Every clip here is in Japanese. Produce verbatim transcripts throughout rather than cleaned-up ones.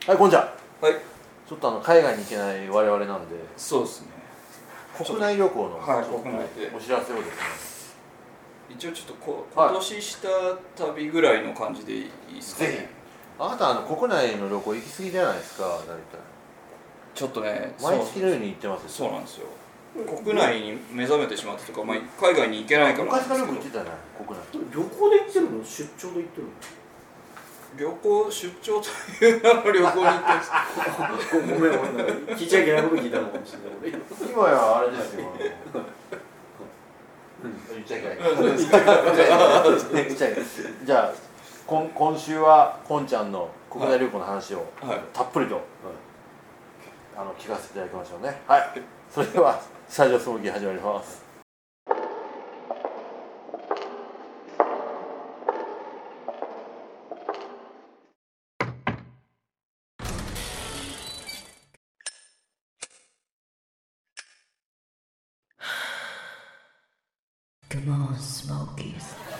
はい、こんにちは。 はい。 ちょっとあの海外に行けない我々なんで、 そうですね。 国内旅行の、 はい、国内でお知らせをですね。 一応ちょっとこ今年した旅ぐらいの感じでいいですかね。 ぜひ。あなたあの国内の旅行行き過ぎじゃないですか、大体。 ちょっとね、 毎月のように行ってます。 そうなんですよ。国内に目覚めてしまったとか、まあ、海外に行けないからなんですけど。 昔からよく行ってたね、国内。 旅行で行ってるの？出張で行ってるの？ 旅行、出張という名の旅行に行ってるんですごめんごめん、聞いちゃいけないこと聞いたのかもしれない。 今やあれですよ。言っちゃいけない。言っちゃいけない。じゃあ今今週はこんちゃんの国内旅行の話をたっぷりと、はい、あの聞かせていただきましょうね。はい。それではスタジオスモーキー始まります。 Come on, Smokies.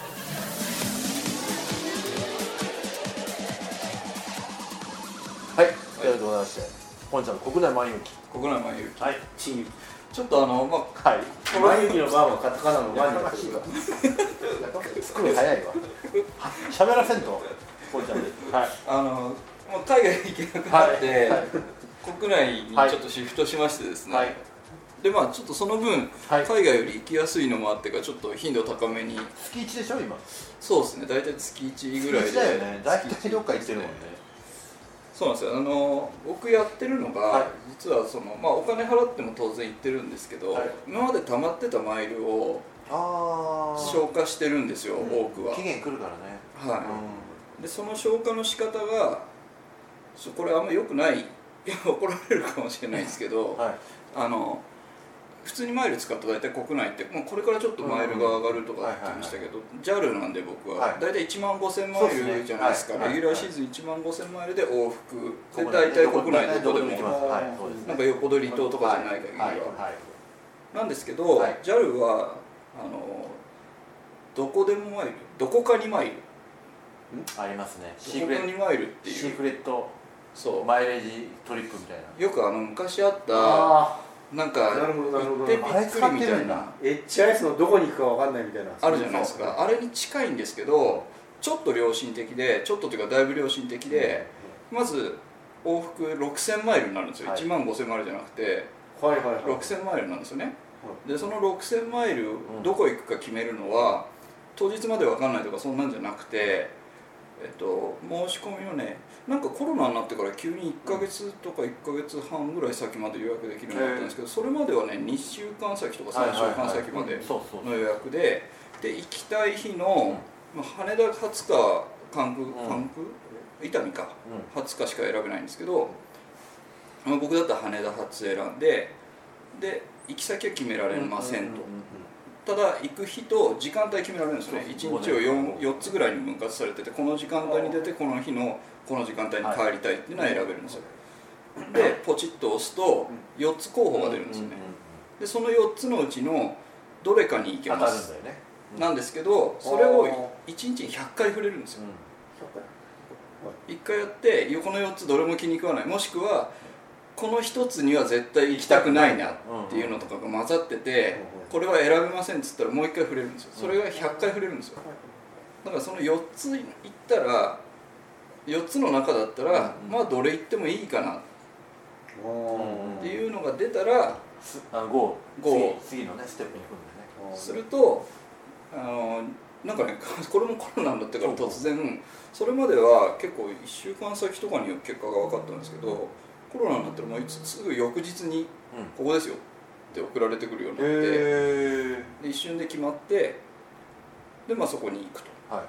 はい、ということでございまして、こんちゃんの国内万有記。 国内万有記。 はい。 新雪。 ちょっとあのまあ、 はい。 万有記の番はカタカナの番になってるわ。 作るの早いわ。喋らせんと。こんちゃんで。はい。 あのまあ海外行けなくなって、はいはい、国内にちょっとシフトしましてですね。はい、でまあちょっとその分、はい、海外より行きやすいのもあってかちょっと頻度高めに月いちでしょ今。 そうですね、大体月いちぐらいで。 月いちだよね。大体どっか行ってるもんね。 そうなんですよ。あの僕やってるのが、はい、実はそのまあお金払っても当然行ってるんですけど、はい、今まで貯まってたマイルを消化してるんですよ、うん、多くは。 期限来るからね。 はい。うん、でその消化の仕方がこれあんま良くない怒られるかもしれないですけど、はい、あの普通にマイル使うと大体国内って、まあ、これからちょっとマイルが上がるとかって言ってましたけど ジャル なんで僕は大体いちまんごせんマイルじゃないですか。レギュラーシーズンいちまんごせんマイルで往復で大体国内どこでもなんかよっぽど離島とかじゃない限りはなんですけど ジャル はあのどこでもマイルどこかにマイルありますね。 どこかにマイルっていうシークレットそうマイレージトリップみたいな。 よくあの昔あったなんか行ってびっくりみたいなエイチアイエス のどこに行くか分かんないみたいなあるじゃないですか。あれに近いんですけどちょっと良心的でちょっとというかだいぶ良心的でまず往復ろくせんマイルになるんですよ。いちまんごせんマイルじゃなくてろくせんマイルなんですよね。でそのろくせんマイルどこ行くか決めるのは当日まで分かんないとかそんなんじゃなくてえっと、申し込みをねなんかコロナになってから急にいっかげつとかいっかげつはんぐらい先まで予約できるようになったんですけどそれまではねにしゅうかん先とかさんしゅうかん先までの予約でで行きたい日の、まあ、羽田発か関空、関空伊丹か発かしか選べないんですけど、まあ、僕だったら羽田発選んでで行き先は決められませんと。ただ行く日と時間帯決められるんですよね。いちにちを 4, よっつぐらいに分割されててこの時間帯に出てこの日のこの時間帯に帰りたいっていうのは選べるんですよ。でポチッと押すとよっつ候補が出るんですよね。でそのよっつのうちのどれかに行けます、ねうん、なんですけどそれをいちにちにひゃっかい触れるんですよ。いっかいやってこのよっつどれも気に食わないもしくはこの一つには絶対行きたくないなっていうのとかが混ざっててこれは選べませんっつったらもういっかい触れるんですよ。それがひゃっかい触れるんですよ。だからそのよっつ行ったらよっつの中だったらまあどれ行ってもいいかなっていうのが出たらゴー次のねステップに行くんだよね。 するとあのなんかねこれもコロナになってから突然それまでは結構いっしゅうかん先とかに結果が分かったんですけどコロナになったらもうすぐ翌日にここですよって送られてくるようになって、で一瞬で決まってで、まあ、そこに行くと、 はい、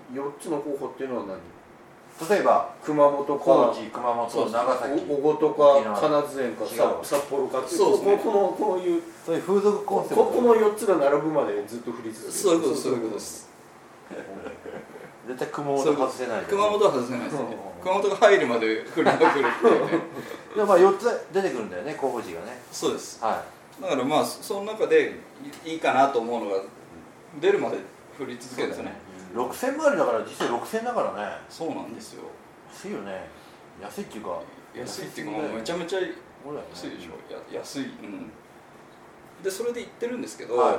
よっつの候補っていうのは何？ 例えば熊本か高知、熊本、長崎、 小琴か金津園か札幌かっていうそうです、ね、このこういうそういう風俗コンセプトこのよっつが並ぶまでずっと振り続ける。 そういうことそういうことです。 絶対熊本外せない。 熊本は外せないですね。熊本が入るまで振りまくるっていうね。 でまあよっつ出てくるんだよね候補地がね。 そうです。 はい。 だからまあその中でいいかなと思うのが出るまで振り続けるんですよね。 ろくせんマイルだから実際ろくせんだからね。 そうなんですよ。 安いよね。 安いっていうか安いっていうかめちゃめちゃ安いでしょ、や安い、うん、でそれで行ってるんですけど、はい、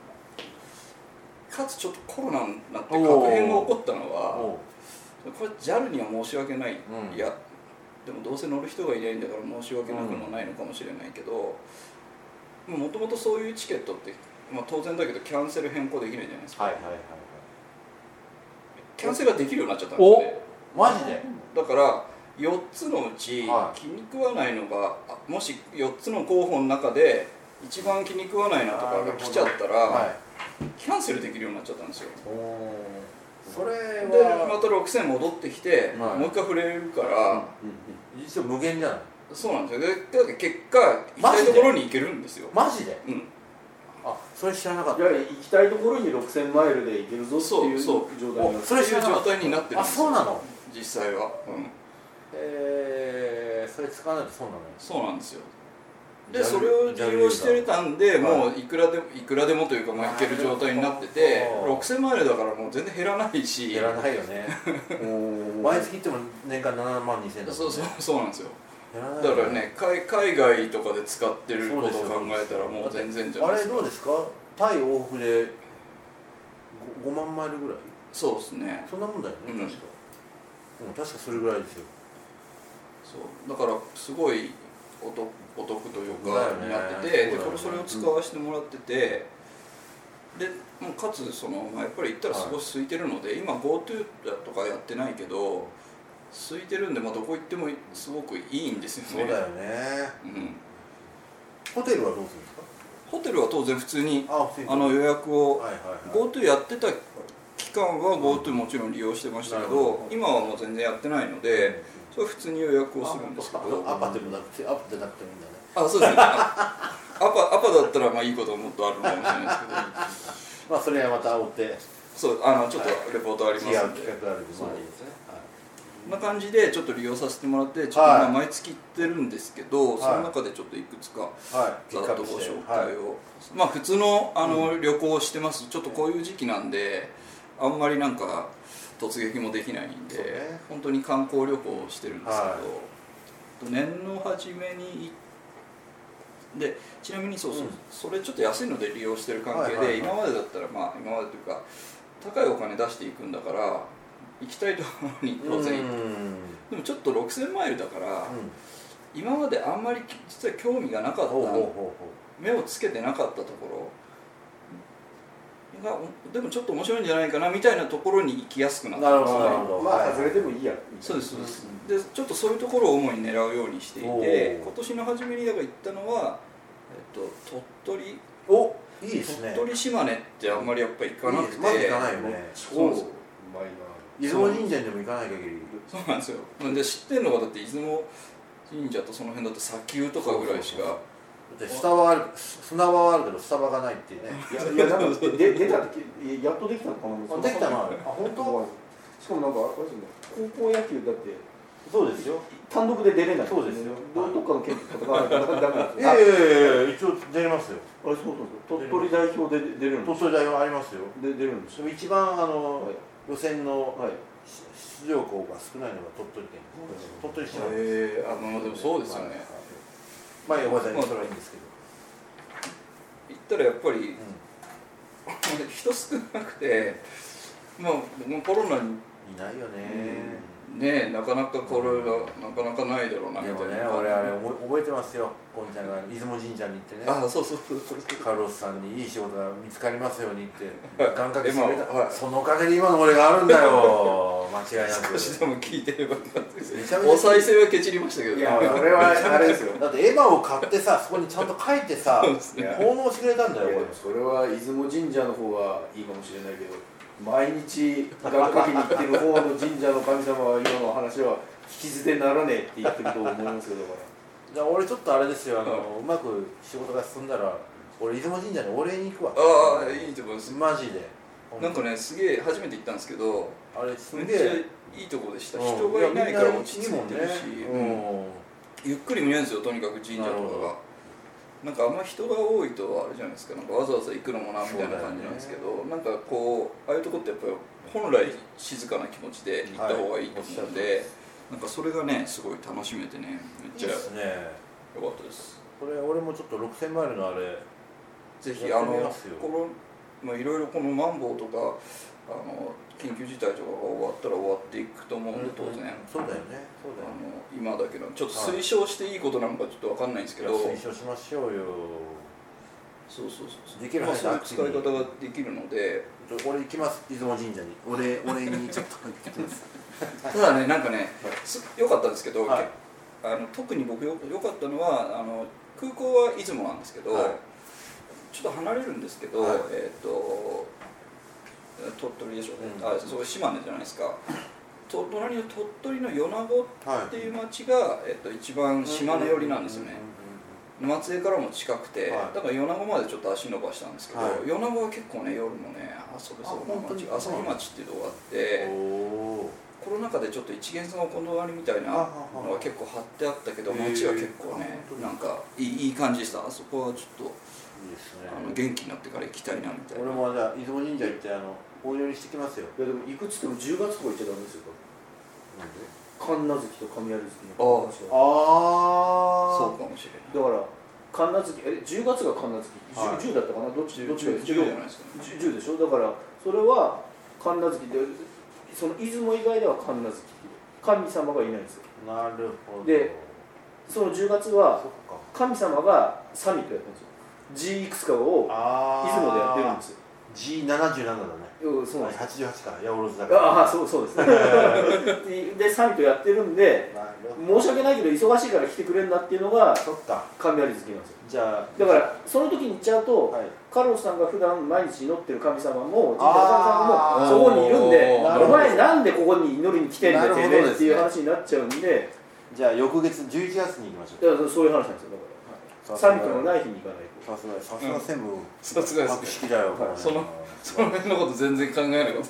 かつちょっとコロナになって確変が起こったのはこれ ジャル には申し訳ない、うん、いやでもどうせ乗る人がいないんだから申し訳なくもないのかもしれないけど、もともとそういうチケットって、まあ、当然だけどキャンセル変更できないじゃないですか、はいはいはいはい、キャンセルができるようになっちゃったんですね。 マジで？ だからよっつのうち気に食わないのが、もしよっつの候補の中で一番気に食わないのとかが来ちゃったら、はい、キャンセルできるようになっちゃったんですよ。 それはでまたろくせん戻ってきて、はい、もう一回触れるから、うんうん、 実は無限じゃない。 そうなんですよ。で結果行きたいところに行けるんですよ。 マジで？ うん。 あ、それ知らなかった。 いや、行きたいところにろくせんマイルで行けるぞっていう状態になってる。 それ知らなかった。そういう状態になってるんですよ。 あ、そうなの？ 実際は。うん。 えー、それ使わないとそうなの？ そうなんですよ。でそれを利用してたんで、もういくらでもいくらでもというか、まあ、いける状態になってて、ろくせんマイルだからもう全然減らないし。 減らないよね。毎月行っても年間ななまんにせんだもんね。 そうそうそうなんですよ。だからね、海, 海外とかで使ってることを考えたらもう全然じゃないですか。 あれどうですか？タイ往復で ご, ごまんマイルぐらい？ そうですね。 そんなもんだよね、うん、確か。うん、確かそれぐらいですよ。 そうだからすごいお得、お得というかになってて、でこれそれを使わせてもらってて、でもうかつその、まあ、やっぱり行ったらすごい空いてるので、はい、今 GoTo とかやってないけど空いてるんで、まあ、どこ行ってもすごくいいんですよね。 そうだよね、うん、ホテルはどうするんですか？ ホテルは当然普通にああの予約を、はいはいはい、GoTo やってた期間は GoTo もちろん利用してましたけど、今はもう全然やってないので、それは普通に予約をするんですけど、 アパでもなくて、アパでなくてもいいんだね。 あ、そうですね。アパ、アパだったらまあいいことももっとあるのかもしれないですけどまあそれはまた追って、 そう、あのちょっとレポートありますので、 違う企画があるんで、まあいいですね。 こんな感じでちょっと利用させてもらって、ちょっとまあ毎月行ってるんですけど、はい、その中でちょっといくつかざっとご紹介を、はい、まあ普通のあの、うん、旅行をしてます。ちょっとこういう時期なんで、あんまりなんか突撃もできないんで、ね、本当に観光旅行をしてるんですけど、はい、年の初めにでちなみにそうそう、うん、それちょっと安いので利用してる関係で、はいはいはい、今までだったらまあ今までというか高いお金出していくんだから行きたいところに当然行く。でもちょっとろくせんマイルだから、うん、今まであんまり実は興味がなかった、目をつけてなかったところがでもちょっと面白いんじゃないかなみたいなところに行きやすくなったんですね。 なるほど。まあ外れてもいいや。 そうですそうです、うん、でちょっとそういうところを主に狙うようにしていて、今年の初めにだから行ったのは、えっと、鳥取おいいですね。 鳥取島根ってあんまりやっぱ行かなくて、 まず行かないよね。そうです。出雲神社にでも行かない限り。 そうなんですよ。で知ってるのがだって出雲神社とその辺だと砂丘とかぐらいしか。 スタバはある、砂場はあるけどスタバがないっていうね。 いやいやなんかで出たってやっとできたのかな。 できたのある。あ本当。 しかもなんかあれですね。高校野球だってそうですよ。 単独で出れない。 そうですよ。 どっかの県と戦わないとダメなんですよ。 いやいやいや一応出れますよ。 あれそうそうそう。鳥取代表で出れるんです。 鳥取代表ありますよ。 で出るんです。 一番あの予選の出場校が少ないのが鳥取県。鳥取市なんです。 へえ、あのでもそうですよね。 まあごめんなさい、それはいいんですけど。 行ったらやっぱり、うん、人少なくて、まあコロナにいないよね。 ね、なかなかこれがなかなかないだろうなみたいな。 でもね、俺あれ覚えてますよ。こんちゃんが出雲神社に行ってね。 あ、そうそうそうそう。 カルロスさんにいい仕事が見つかりますようにって願掛けしてくれた。そのおかげで今の俺があるんだよ。間違いなく。 少しでも聞いてればよかったです。お再生はケチりましたけど。 いや、俺はあれですよ。 だってエヴァを買ってさ、そこにちゃんと書いてさ、奉納してくれたんだよ。 それは出雲神社の方がいいかもしれないけど。毎日願掛けに行ってる方の神社の神様は今の話は聞き捨てならねえって言ってると思いますけど、 じゃあ俺ちょっとあれですよ、あのうまく仕事が進んだら俺出雲神社にお礼に行くわ。 ああ、いいと思います。 マジでなんかね、すげえ初めて行ったんですけど、 あれすげえいいとこでした。人がいないから落ち着いてるし、ゆっくり見えるんですよ、とにかく神社とかが。なんかあんま人が多いとあれじゃないですか、なんかわざわざ行くのもなみたいな感じなんですけど、ね、なんかこうああいうとこってやっぱり本来静かな気持ちで行った方がいいと思うんで、 なんかそれがねすごい楽しめてねめっちゃいいですね。 良かったです。 これ俺もちょっとろくせんマイルのあれぜひあのこのいろいろこのマンボウとかあの緊急事態とかが終わったら終わっていくと思うんで当然、うんうん、 そうだよねそうだよね。 あの今だけのちょっと推奨していいことなのかちょっと分かんないんですけど、 推奨しましょうよ。 そうそうそうできるまあ、そういう使い方ができるので俺行きます出雲神社に俺俺にちょっと行ってきますただねなんかね良かったんですけど、 はい、 あの特に僕よ良かったのはあの空港は出雲なんですけど、はい、ちょっと離れるんですけど、はい、えっ、ー、と鳥取でしょうね、うん、あそう島根じゃないですか。と隣の鳥取の米子っていう町が、はい、えっと、一番島根寄りなんですよね。松江からも近くて、はい、だから米子までちょっと足伸ばしたんですけど、はい、米子は結構ね夜もね遊べそうな町が朝日町っていうとこがあってコロナ禍でちょっと一元さんお断りみたいなのが結構貼ってあったけど町は結構ねなんかいい、いい感じでした。あそこはちょっといいですね、あの元気になってから行きたいなみたいな。 俺もじゃあ出雲神社行ってあのお祈りしてきますよ。 いやでも行くっつってもじゅうがつとか行っちゃダメですよ。なんで神無月と神有月の話がああそうかもしれない。 だから神無月えじゅうがつが神無月、はい、じゅうだったかなどっちどっちかじゅうじゃないですかね。 じゅうでしょ。だからそれは神無月でその出雲以外では神無月神様がいないんですよ。 なるほど。 でそのじゅうがつは神様がサミットやってるんですよ。ジー いくつかを出雲でやってるんですよ。 ジーななじゅうなな だね。 そうなんです。 はちじゅうはちか八百万だから。 ああそうそうですね。でサミットやってるんで申し訳ないけど忙しいから来てくれんだっていうのが神有月なんですよ。 じゃあだからその時に行っちゃうと、はい、カルロスさんが普段毎日祈ってる神様も神社の神様もそこにいるんでお前なんでここに祈りに来てんだよっていう話になっちゃうんでじゃあ翌月じゅういちがつに行きましょう。 いやそういう話なんですよ。だからサミットのない日に行かないと。 さすがさすが専務さすが博識だよ。 そのその辺のこと全然考えなかった。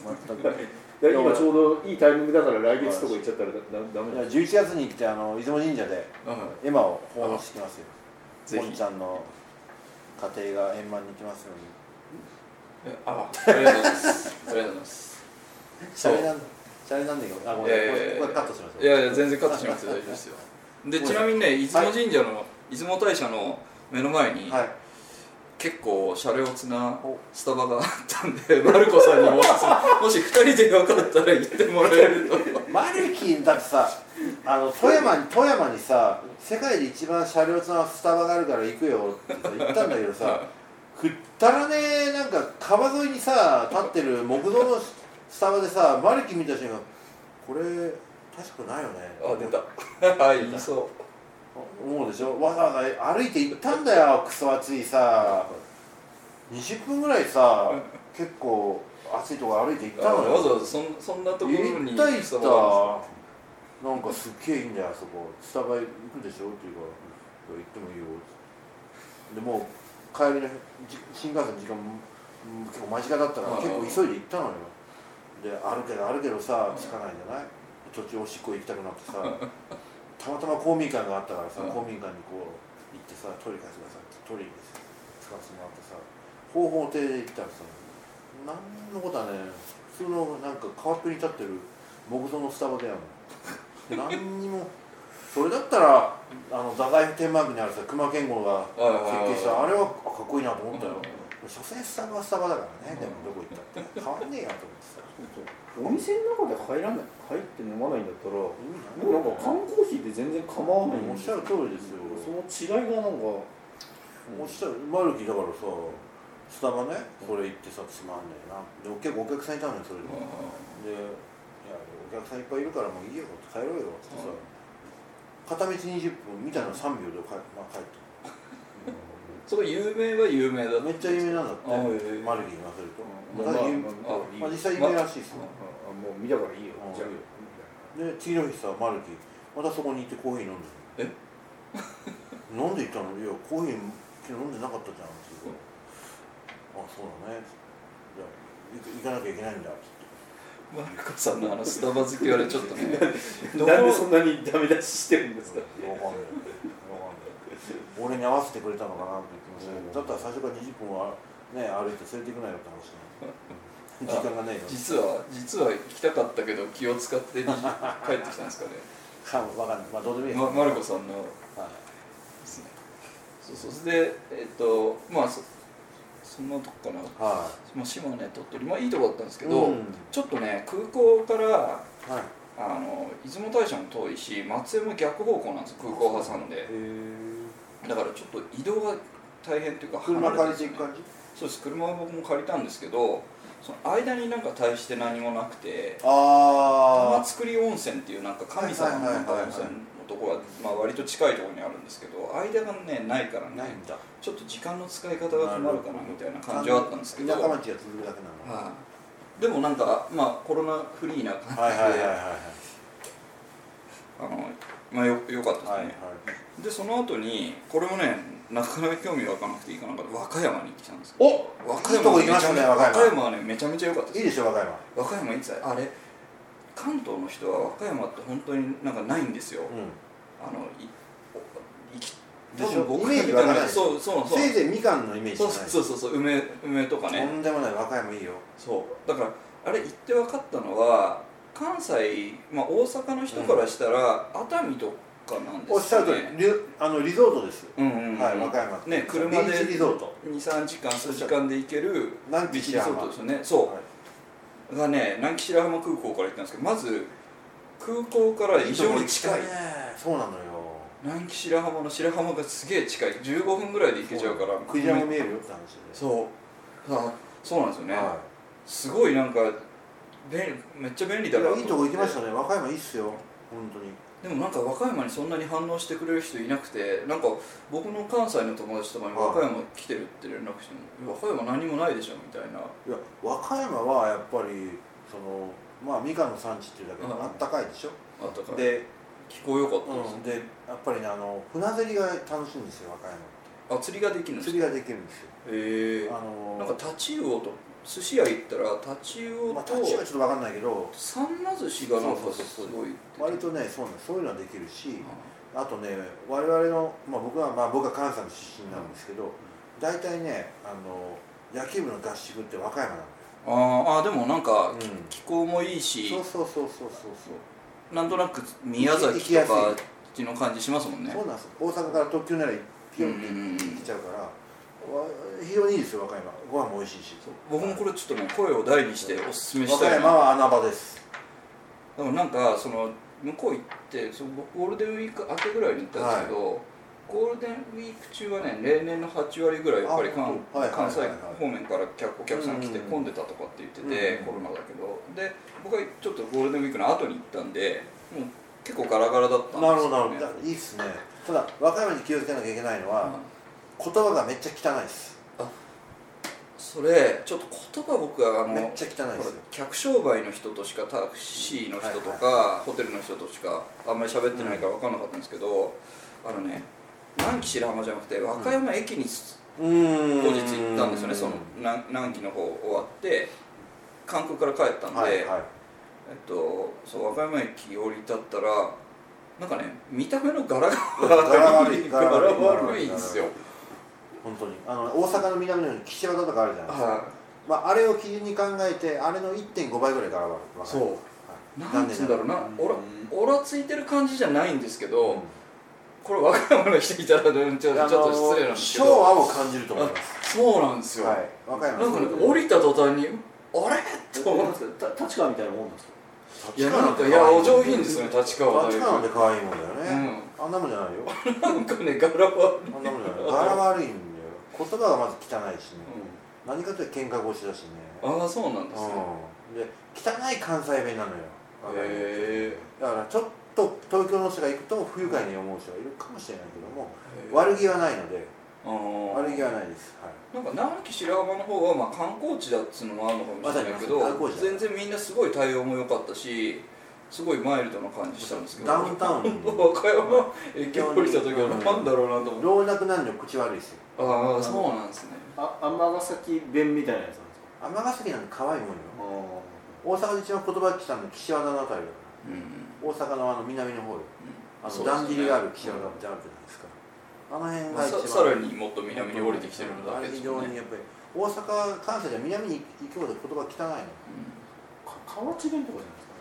今ちょうどいいタイミングだから来月とか行っちゃったらダメだ。 じゅういちがつに行ってあの出雲神社で絵馬を奉納してきますよ。 ぜひ。 本ちゃんの家庭が円満にいきますように。 あありがとうございます。ありがとうございます。 シャレなんシャレなんだけど、あごめんこれカットしましょう。 いやいや全然カットしますよ大丈夫ですよ。でちなみにね出雲神社の出雲大社の目の前に。結構シャレオツなスタバがあったんでマルコさんにももしふたりでよかったら行ってもらえると。 マルキンだってさあの富山に富山にさ世界で一番シャレオツなスタバがあるから行くよって言ったんだけどさくったらねなんか川沿いにさ立ってる木造のスタバでさマルキン見た瞬間これ確かないよね。 あ出たはい言いそう思うでしょ。わざわざ歩いて行ったんだよクソ暑いさにじゅっぷんぐらいさ結構暑いとこ歩いて行ったのよ。 わざわざ そ, そんなところに行った行ったなんかすっげえいいんだよあそこスタバ行くでしょっていうから行ってもいいよでもう帰りの新幹線の時間結構間近だったから結構急いで行ったのよ。であるけどあるけどさ着かないんじゃない途中おしっこ行きたくなってさたまたま公民館があったからさ、うん、公民館にこう行ってさトイレ貸してくださいってトイレに使わせてもらってさ方法亭で行ったらさ何のことはね普通のなんか川っぺりに立ってる木造のスタバでやるの何にもそれだったらあの太宰府天満宮にあるさ熊健吾が設計したあれはかっこいいなと思ったよ。所詮スタバはスタバだからね、でもどこ行ったって変わんねえやと思ってさお店の中で入らない入って飲まないんだったらもうなんか缶コーヒーで全然構わない。 おっしゃる通りですよ。 その違いがなんかおっしゃるマルキだからさスタバねこれ行ってさつまんねえなで結構お客さんいたのよそれででいやお客さんいっぱいいるからもういいよ帰ろうよってさ片道にじゅっぷんみたいなさんびょうで帰, まあ、帰ってそこ有名は有名だめっちゃ有名なんだってマルキに言わせると、うんまあまあ、実際有名らしいですよ、 まあ、もう見たからいいよ、うん、じゃあで次の日さマルキまたそこに行ってコーヒー飲んでるえ飲んで行ったのいやコーヒー昨日飲んでなかったじゃんって言うからあそうだねじゃあ行かなきゃいけないんだってマルコさんのあのスタバ好きはねちょっとねなんでそんなにダメ出ししてるんですか。 わかんない俺に合わせてくれたのかなって言ってましたけどだったら最初からにじゅっぷんは、ね、歩いて連れていくなよって話時間がねえの実は実は行きたかったけど気を使って帰ってきたんですかね。 かもわかんない、まあどうでもいいです、 ま、マルコさんの、はい、ですね。そうそうでえっとまあそそんなとこかな、はい、まあ、島根鳥取、まあいいとこだったんですけど、うん、ちょっとね空港から、はい、あの出雲大社も遠いし松江も逆方向なんですよ、空港挟んで。だからちょっと移動が大変っていうか、 車借りていく感じ？ そうです、車は僕も借りたんですけど、その間になんか大して何もなくて、玉造温泉っていうなんか神様のなんか温泉のところはまあ割と近いところにあるんですけど、間がねないからね、ちょっと時間の使い方が困るかなみたいな感じはあったんですけど、 田舎町が続くだけなの、 はあ、でもなんかまあコロナフリーな感じで、あのまあよよかったですね、はいはい、でその後にこれもねなかなか興味湧かなくていいかなかった和歌山に来たんですけど、 お和歌山はめちゃめちゃ和歌山はねめちゃめちゃ良かったです。 いいでしょ和歌山。 和歌山いつあれ関東の人は和歌山って本当になんかないんですよ、うん、あのいいきでしょ、イメージわからない。 そうそうそう、 せいぜいみかんのイメージじゃない。 そうそうそう、梅梅とかね。 とんでもない、和歌山いいよ。 そうだからあれ行って分かったのは関西、まあ、大阪の人からしたら、うん、熱海とかなんですよね。 おっしゃるとりリあのリゾートです。 うんうんうん、 はい、和歌山ってね、車でにさんじかん数時間で行ける南紀白浜ですよね。そう、はい、がね南紀白浜空港から行ったんですけど、まず空港から異常に近い。 そうなのよ。 南紀白浜の白浜がすげえ近い、じゅうごふんぐらいで行けちゃうから、 クジラも見えるよって話で。 そうあそうなんですよね、はい、すごいなんか便利、めっちゃ便利だなと思って。 いいとこ行きましたね、和歌山いいっすよ本当に。 でもなんか和歌山にそんなに反応してくれる人いなくて、なんか僕の関西の友達とかに和歌山来てるって連絡しても、和歌山何もないでしょみたいな。 いや和歌山はやっぱりそのまあみかんの産地っていうだけであったかいでしょ。 あったかいで気候良かったです、 うん、でやっぱりねあの船釣りが楽しいんですよ和歌山って。 あ、釣りができるんですか？ 釣りができるんですよ。 へえ。あのー、なんかタチウオと寿司屋行ったらタチウオと、まあ、 タチウオはちょっと分かんないけどサンマ寿司がなんかすごい割とねそうなんそういうのはできるし、あとね我々の、まあ、僕はまあ僕は関西の出身なんですけど、大体ねあの野球部の合宿って和歌山なんだよ。 ああでもなんか、うん、気候もいいし、 そうそうそうそうそうそうなんとなく宮崎とかの感じしますもんね。 そうなんです。大阪から特急ならピヨンって行っちゃうから、非常にいいですよ和歌山。ご飯も美味しいし。 僕もこれちょっとね声を大にしておすすめしたい。 和歌山は穴場です。 でもなんかその向こう行ってそのゴールデンウィーク明けぐらいに行ったんですけど、はい、ゴールデンウィーク中はね例年のはちわりぐらいやっぱり関西方面からお客さん来て混んでたとかって言ってて、コロナだけど、で僕はちょっとゴールデンウィークの後に行ったんでもう結構ガラガラだったんですよね。 なるほどなるほど、いいっすね。ただ和歌山に気をつけなきゃいけないのは、うん、言葉がめっちゃ汚いです。 あ、それちょっと言葉僕はあのめっちゃ汚いですよ。 客商売の人としかタクシーの人とか、はいはい、ホテルの人としかあんまり喋ってないから分かんなかったんですけど、うん、あのね南紀白浜じゃなくて和歌山駅に、うん、後日行ったんですよね。その南紀の方終わって関空から帰ったんで、はいはい、えっと、そう和歌山駅降り立ったらなんかね見た目の柄が悪い柄悪いんですよ。 本当にあの大阪の南の岸和田とかあるじゃないですか、はい、まあ、あれを基準に考えてあれの いってんご 倍ぐらい柄悪い。 そう、はい、なんつうんだろうな、オラオラついてる感じじゃないんですけど、うん、これ和歌山の人いたらちょっと失礼なんですけど昭和を感じると思います。 そうなんですよ、はい、 和歌山なんかね降りた途端にあれと思って、 立川みたいなもんですか？ いやなんかいやお上品ですよね立川は。 立川なんて可愛いもんだよね、うん、あんなもんじゃないよなんかね柄悪い、 あんなもんじゃない柄悪いんだよ。言葉がまず汚いしね、うん、何かというと喧嘩腰だしね。 ああそうなんですね、 うん、で汚い関西弁なのよ。 へえ。 だからちょっと東京の人が行くと不愉快に思う人がいるかもしれないけども、悪気はないので。悪気はないです、はい、 なんか南紀白浜の方はまあ観光地だっつうのもあるのかもしれないけど、全然みんなすごい対応も良かったしすごいマイルドな感じしたんですけど、 ダウンタウン和歌山駅降りた時は何だろうなと思って、 老若男女口悪いですよ。 ああそうなんですね。 あ、尼崎弁みたいなやつなんですか？ 尼崎なんて可愛いもんよ。大阪で一番言葉来たの岸和田のあたりだから、うん、大阪のあの南の方で、うん、あのだんじりがある岸和田ってあるじゃないですか。あの辺が一番、まあ、 さらにもっと南に降りてきてるのだけですよね。 非常にやっぱり大阪関西では南に行くほど言葉汚いの、うん、 か河内弁とかじゃないですか？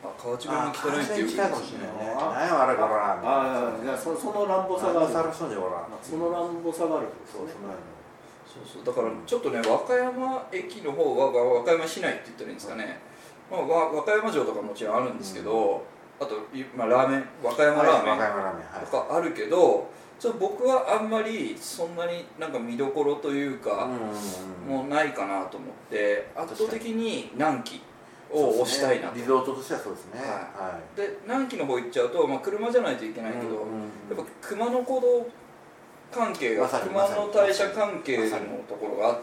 あ、河内弁が汚いっていうかもしれないね。何やあれこら。 ああ、そその乱暴さがある。 その乱暴さがある。 そうそうそう、だからちょっとね、和歌山駅の方は和歌山市内って言ったらいいんですかね。まあ和和歌山城とかもちろんあるんですけど、あとまあラーメン、和歌山ラーメンとかあるけど、ちょっと僕はあんまりそんなになんか見どころというかもうないかなと思って、圧倒的に南紀を推したいなと。 リゾートとしてはそうですね。 はい、で南紀の方行っちゃうと、まあ、車じゃないといけないけど、やっぱ熊野古道関係が熊野大社関係のところがあって、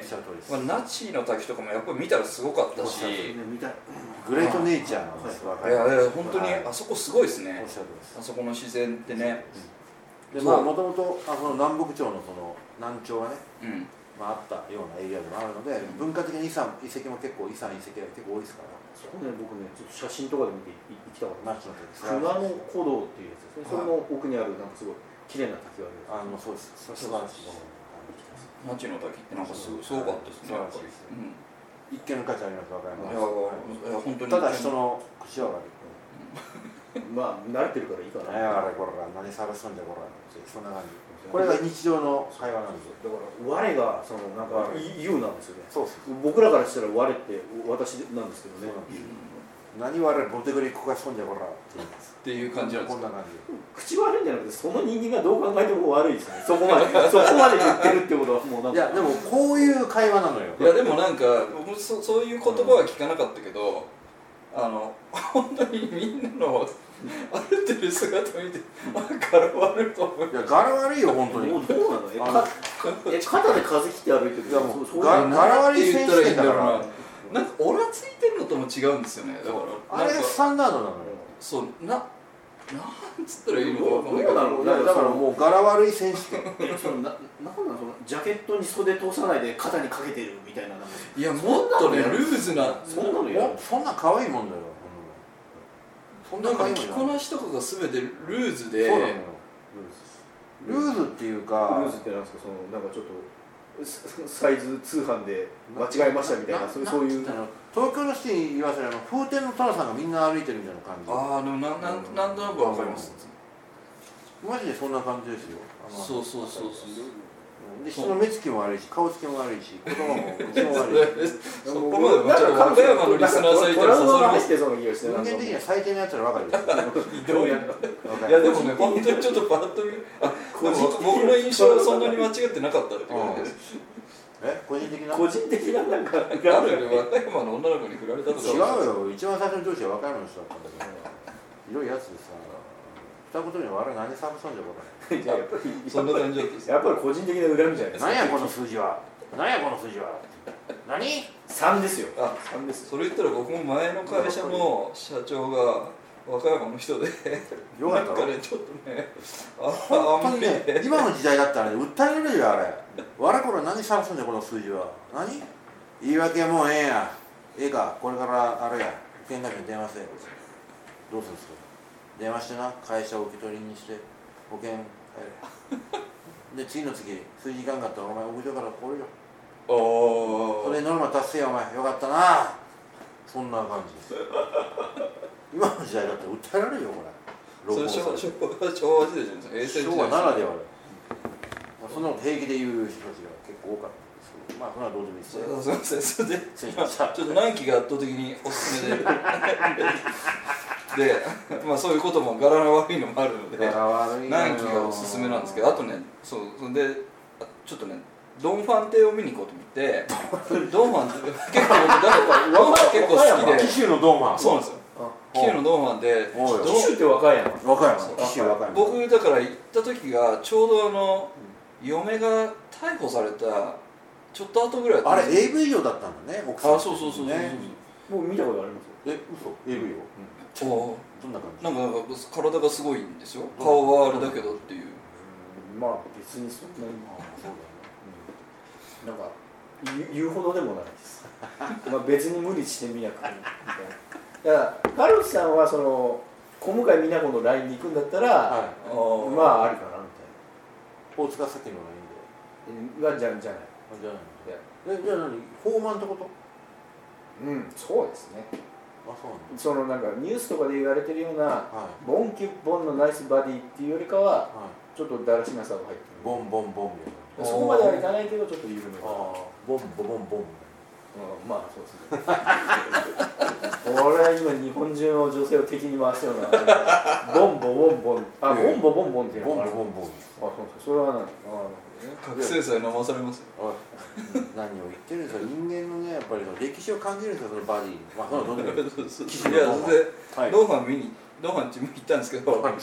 まあ、那智の滝とかもやっぱり見たらすごかったし、 グレートネイチャーなんです。 いやいや本当にあそこすごいですね。あそこの自然ってね。 でまあもともとあの南北朝のその南朝がね、まああったようなエリアでもあるので、文化的に遺産遺跡も結構遺産遺跡が結構多いですから。 そこね僕ねちょっと写真とかで見て行きたかった。 那智の滝。 熊野古道っていうやつですね。それの奥にあるなんかすごい綺麗な滝がある。 あのそうです。素晴らしい。 那智の滝ってなんかすごかったですね。 一見の価値あります和歌山。 いやいや本当に。 ただ人の口は悪い。 まあ慣れてるからいいかな。 何やあれこれ何探すんだこれそんな感じ。これが日常の会話なんですよ。 だから我がそのなんか言うなんですよね。 そうです。 僕らからしたら我って私なんですけどね。 何我ボテグリこかしとんじゃこらって言うんです。 っていう感じなんです。 こんな感じ。 口悪いんじゃなくてその人間がどう考えても悪いですね。そこまでそこまで言ってるってことはもうなんか。 いやでもこういう会話なのよ。 いやでもなんか僕そそういう言葉は聞かなかったけど、あの本当にみんなの歩いてる姿見て、あ柄悪いと思う。 いや柄悪いよ本当に。 どうなの？え肩で風切って歩いてる。 いやもう柄悪い選手だから。 なんかオラついてるのとも違うんですよね。だからあれがスタンダードなのよ。 そうななんつったらいいのかわかんないけど。 だからもう柄悪い選手権。 そのななんなのそのジャケットに袖通さないで肩にかけてるみたいな。 いやもっとねルーズな。 そんなのやる。 そんな可愛いもんだよ。 そんな着こなしとかがすべてルーズで。 そうなのよ。ルーズっていうか。 ルーズってなんですかそのなんかちょっとサイズ通販で間違えましたみたいなそういう。 東京の人に言わせるあの風天の寅さんがみんな歩いてるみたいな感じ。 ああでもなんなんなんとなくわかります。 マジでそんな感じですよ。 そうそうそうそう。 で人の目つきも悪いし顔つきも悪いし言葉も口も悪いし。 そこまで和歌山のリスナーさんいたら刺さる。 人間的には最低なやつらばかりです。 どうやったいやでもね本当にちょっとパッと見あ僕の印象はそんなに間違ってなかったって感じです。 え個人的な個人的ななんかあるよね和歌山の女の子に振られたとか。 違うよ一番最初の上司は和歌山の人だったんだけどひどいやつでさ二言には我々何サーブしたんじゃこれ。 やっぱりそんな感じだった。 やっぱり個人的な恨みじゃないですか。 何やこの数字は何やこの数字は何さんですよ。 あさんです。それ言ったら僕も前の会社の社長が和歌山の人でよかったろ。 なんかねちょっとねあ本当にね今の時代だったらね訴えられるよあれ。我々これ何探すんだよこの数字は。何言い訳はもうええやええかこれからあれや保険会社に電話せよ。どうするんですか電話してな会社を受け取りにして保険で次の月数字いかんかったらお前屋上から来るよ。 おそれノルマ達成やお前よかったな。そんな感じです。今の時代だって訴えられるよこれ。 それ昭和時代じゃないですか。 昭和ならではで、まあ、そんなこと平気で言う人たちが結構多かったんですけどまあそんなどうでもいいですよ。 すみませんそれでちょっと南紀が圧倒的におすすめでで、まあそういうことも柄の悪いのもあるので南紀がおすすめなんですけどあとねそうそれでちょっとねドンファン亭を見に行こうと思ってドンファンって結構僕誰かドンファン結構好きで紀州のドンファンそうなんですよ紀州のドンファンで紀州って和歌山和歌山紀州和歌山僕だから行った時がちょうどあの嫁が逮捕されたちょっと後ぐらいだったあれ エーブイ 以上だったんだね奥さん。 あそうそうそうそうもう見たことありますえ嘘 エーブイ をおどんな感じなんかなんか体がすごいんですよ顔はあれだけどっていうまあ別にそんなになんか言うほどでもないですまあ別に無理してみなくていいみたいなだからカルロスさんはその小向井美奈子の ライン に行くんだったら、はい、まあありかなみたいな大塚咲の ラインでがじゃじゃないじゃないえじゃあ何フォーマンってことうんそうですねあ、そうなんそのなんかニュースとかで言われてるような、はい、ボンキュッボンのナイスバディっていうよりかは、はい、ちょっとだらしなさが入ってる。 ボンボンボンみたいな。 そこまではいかないけどちょっと緩め。 ああ、ボンボンボンボン。 うん、まあそうですね。俺は今日本中の女性を敵に回すようなボンボボンボン、あ、ボンボボンボンっていうのがある。ボンボンボンボン。あ、そうそれはなんか、 覚醒剤飲まされますよ。 何を言ってるんですか。人間のね、やっぱり歴史を感じるんですよ、そのバディ。まあ、そのどんどん。いや、 それでドンファン見に。ドンファン家も行ったんですけど、はい、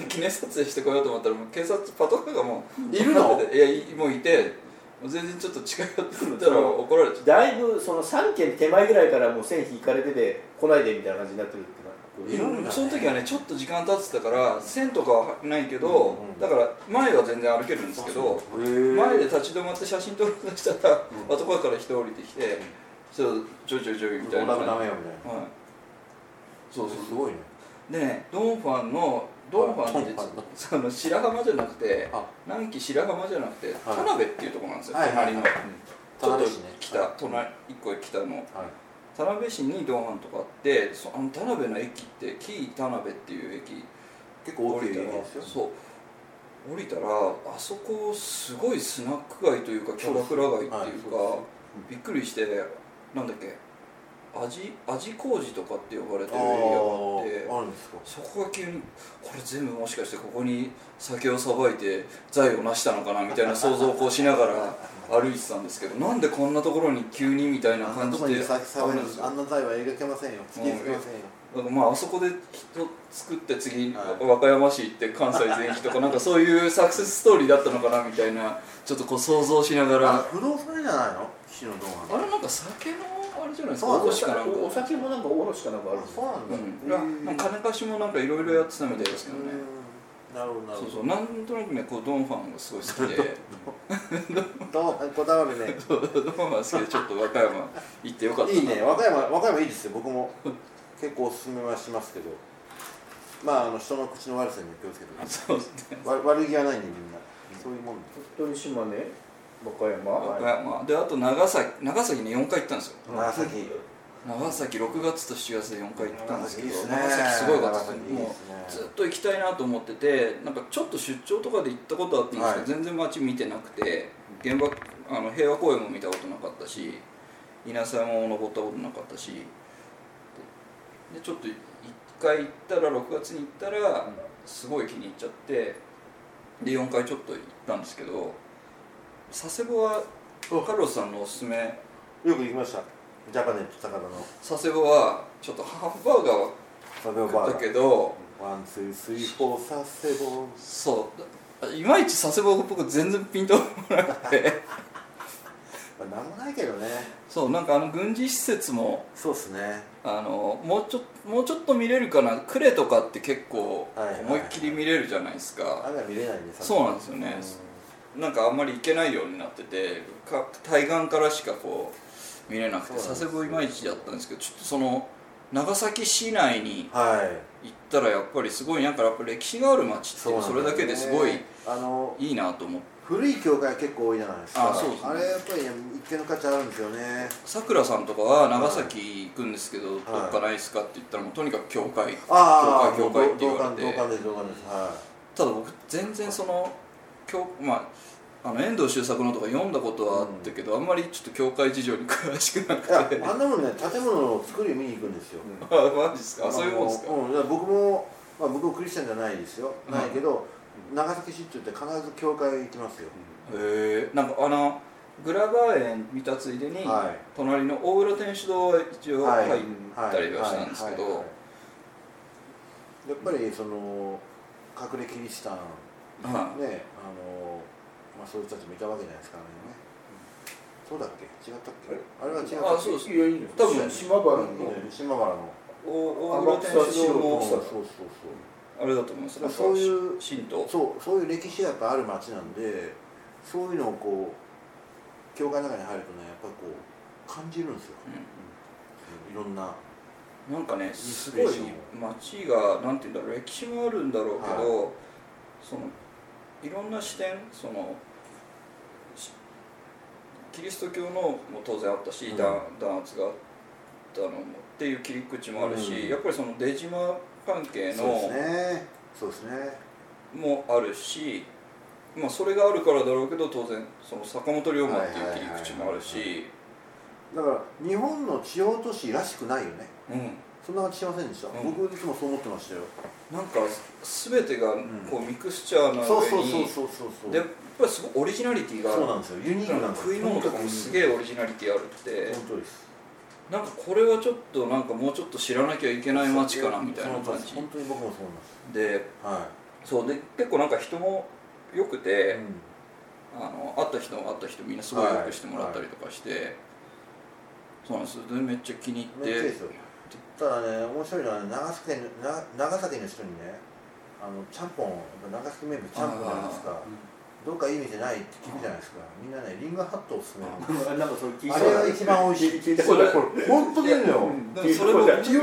記念撮影してこようと思ったらもう警察パトカーがもういるの？ いやもういて、全然ちょっと近寄ってたら怒られちゃった。 だいぶそのさんけん手前ぐらいからもう線引かれてて来ないでみたいな感じになってるっていうのは、その時はねちょっと時間経ってたから線とかはないけど、うんうん、だから前は全然歩けるんですけど、前で立ち止まって写真撮ろうとしたらパトカーから人降りてきて、ちょちょいちょいちょいみたいな。 ダメよみたいな。はい。 そうそうすごいね。 でね、ドンファンのドンファンってその白浜じゃなくて南紀白浜じゃなくて田辺っていうところなんですよ、隣のちょっと北、隣一個北の田辺市にドンファンとかあって、あの田辺の駅って紀伊田辺っていう駅結構大きい駅ですよ。 そう降りたらあそこすごいスナック街というかキャバクラ街っていうかびっくりして、なんだっけ味味麹とかって呼ばれてるエリアがあってあるんですか。 そこが急にこれ全部もしかしてここに酒をさばいて財を成したのかなみたいな想像をこうしながら歩いてたんですけど、なんでこんなところに急にみたいな感じであんな財は描けませんよ、突きつけませんよ。 だからまああそこで人作って次、はい、和歌山市行って関西全域とかなんかそういうサクセスストーリーだったのかなみたいなちょっとこう想像しながら。 不動産じゃないの岸のドンあれなんか酒のあれじゃないですか。 お酒もなんかおろしかなんかあるんですか。 そうなんだ。金貸しもなんかいろいろやってたみたいですけどね。 なるほどなるほど。 そうそう、なんとなくねこうドンファンがすごい好きで。 ドンこだわるね。 ドンファン好きでちょっと和歌山行ってよかった。 いいね、和歌山和歌山いいですよ。僕も結構おすすめはしますけど。まああの人の口の悪さに気をつけてください。そうですね。悪気はないんでみんな。そういうもん。 鳥取島根。和歌山、 和歌山で、あと長崎、長崎によんかい行ったんですよ。 長崎長崎ろくがつとしちがつでよんかい行ったんですけど、長崎すごい良かったですね。もうずっと行きたいなと思ってて、なんかちょっと出張とかで行ったことあったんですけど、全然街見てなくて、現場あの平和公園も見たことなかったし、稲佐山も登ったことなかったし、でちょっといっかい行ったらろくがつに行ったらすごい気に入っちゃって、でよんかいちょっと行ったんですけど。佐世保はカルロスさんのおすすめ。 よく行きました。ジャパネット高田の佐世保はちょっとハーフバーガーは食ったけど、 ワンツースリーフォー佐世保、 そういまいち佐世保っぽく全然ピンとこなくてなんもないけどね。 そうなんかあの軍事施設もそうですね。 あのもうちょもうちょっと見れるかな。呉とかって結構思いっきり見れるじゃないですか。 あれは見れないんです。 そうなんですよね。なんかあんまり行けないようになってて、か対岸からしかこう見れなくて、佐世保いまいちだったんですけど、ちょっとその長崎市内に行ったらやっぱりすごいなんかやっぱ歴史がある街っていうそれだけですごいいいなと思って。 古い教会結構多いじゃないですか。 あ、そうですね。 あれやっぱり一見の価値あるんですよね。 さくらさんとかは長崎行くんですけど、はい、どっかないですかって言ったらもうとにかく教会、 あ教会教会って言われて。 同感です同感です。はい。 ただ僕全然その教まあ。あの遠藤周作のとか読んだことはあったけど、うん、あんまりちょっと教会事情に詳しくなくて。 いやあんなもんね、建物の作りを見に行くんですよ。 あ、マジですか。そういうもんですか。 うん、僕も、まあ、僕もクリスチャンじゃないですよ、うん、ないけど長崎市って言って必ず教会行きますよ。 へえ。なんかあのグラバー園見たついでに、はい、隣の大浦天主堂は一応入ったりはしたんですけど、やっぱりその隠れキリシタン、はい、ね、あのまあ、そういう人たちもいたわけじゃないですかね。そうだっけ、違ったっけ。あれは違ったっけ。 あ、そうです。いやいいです。多分島原の島原の大浦天主堂もそうそうそうあれだと思います。 そういう神道、 そうそういう歴史がやっぱある町なんで、そういうのをこう教会の中に入るとね、やっぱりこう感じるんですよ。うん、いろんななんかね、すごい町がなんていうんだろう、歴史もあるんだろうけど、はい、そのいろんな視点、そのキリスト教のも当然あったし、うん、弾圧がたのもっていう切り口もあるし、うん、やっぱりその出島関係のそうですねそうですねもあるし、まあ、それがあるからだろうけど当然その坂本龍馬っていう切り口もあるし、 だから日本の地方都市らしくないよね、 うん、 そんな感じしませんでした、うん、僕いつもそう思ってましたよ。 なんか全てがこうミクスチャーな上にでやっぱりすごいオリジナリティがある。 そうなんですよ、ユニークなんですよ。 食い物とかもすげえオリジナリティあるって、 本当です。 なんかこれはちょっとなんかもうちょっと知らなきゃいけない街かなみたいな感じ。 本当に僕もそう思いますで、はい、そうで結構なんか人も良くて、うん、あの会った人会った人みんなすごい良くしてもらったりとかして、はいはい、そうなんですよ。でめっちゃ気に入って。 ただね、面白いのは、ね、長崎の長崎の人にね、あのちゃんぽん、長崎名物ちゃんぽんじゃないですか。どうかいい店ないって聞くじゃないですか。みんなね、リンガーハットを勧める。なんかそれ聞いた。あれが一番美味しい。聞いたことある。本当にいいのよ。 でもそれも言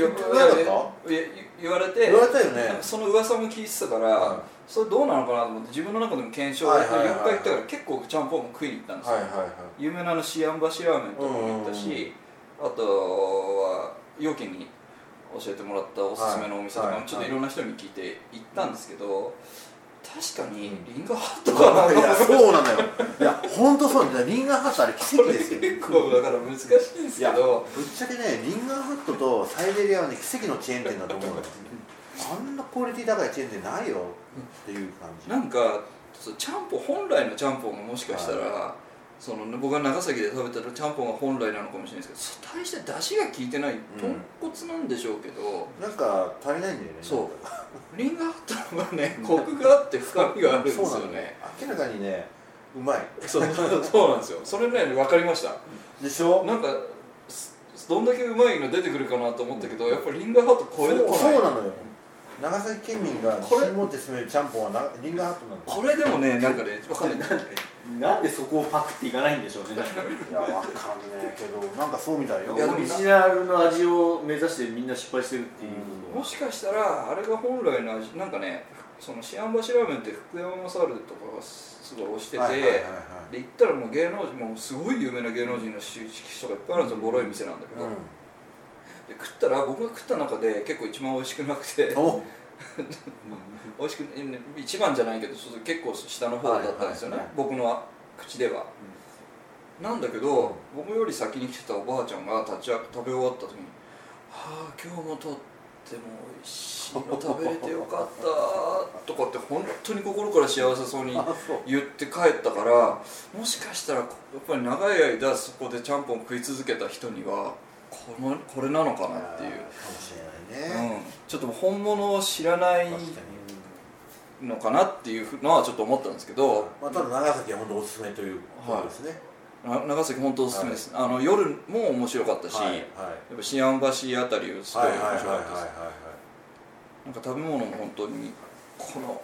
われて、 言われたよね。 その噂も聞いてたから、それどうなのかなと思って自分の中でも検証をよっかい行ったから結構ちゃんぽんも食いに行ったんですよ。有名なのシアンバシラーメンとかも行ったし、あとは陽気に教えてもらったおすすめのお店とかもちょっといろんな人に聞いて行ったんですけど、確かにリンガーハットかな。 いやそうなのよ。いや本当そうなんだ。リンガーハットあれ奇跡ですよ。 結構だから難しいんですけど、 ぶっちゃけねリンガーハットとサイゼリヤはね奇跡のチェーン店だと思うの。あんなクオリティ高いチェーン店ないよっていう感じ。 なんかちゃんぽん本来のちゃんぽんがもしかしたら、はい、その僕が長崎で食べたらちゃんぽんが本来なのかもしれないですけど、大して出汁が効いてない豚骨なんでしょうけど、 うん、なんか足りないんだよね。 そうリンガーハットのがねコクがあって深みがあるんですよね。 明らかにねうまい。 そうそうなんですよ。それね分かりましたでしょ。 なんかどんだけうまいの出てくるかなと思ったけど、やっぱりリンガーハット超えてこない。 そうなのよ。長崎県民が自信持って住めるちゃんぽんはリンガーハットなんです。 これでもねなんかね分かんない。 なんでそこをパクっていかないんでしょうね。 いやわかんねえけどなんかそうみたいよ。 オリジナルの味を目指してみんな失敗してるっていう、 うん、もしかしたらあれが本来の味なんかね、そのシアンバシラーメンって福山雅治とかがすごい推してて、で行ったらもう芸能人もすごい有名な芸能人の人がいっぱいあるんですよ。ボロい店なんだけど、うん、で食ったら僕が食った中で結構一番美味しくなくて美味しく一番じゃないけどちょっと結構下の方だったんですよね、はいはいはい、僕の口では、うん、なんだけど僕より先に来てたおばあちゃんが立ち食べ終わった時に「はあ今日もとっても美味しいの食べれてよかった」とかって本当に心から幸せそうに言って帰ったから、もしかしたらやっぱり長い間そこでちゃんぽん食い続けた人にはこのこれなのかなっていう。 かもしれないね、 うん、ちょっと本物を知らないのかなっていうのはちょっと思ったんですけど、 まあ、ただ長崎は本当おすすめということですね、 はい、長崎本当おすすめです、はい、あの夜も面白かったし、はいはい、やっぱ思案橋あたりをすごい面白かったです。なんか食べ物も本当にこの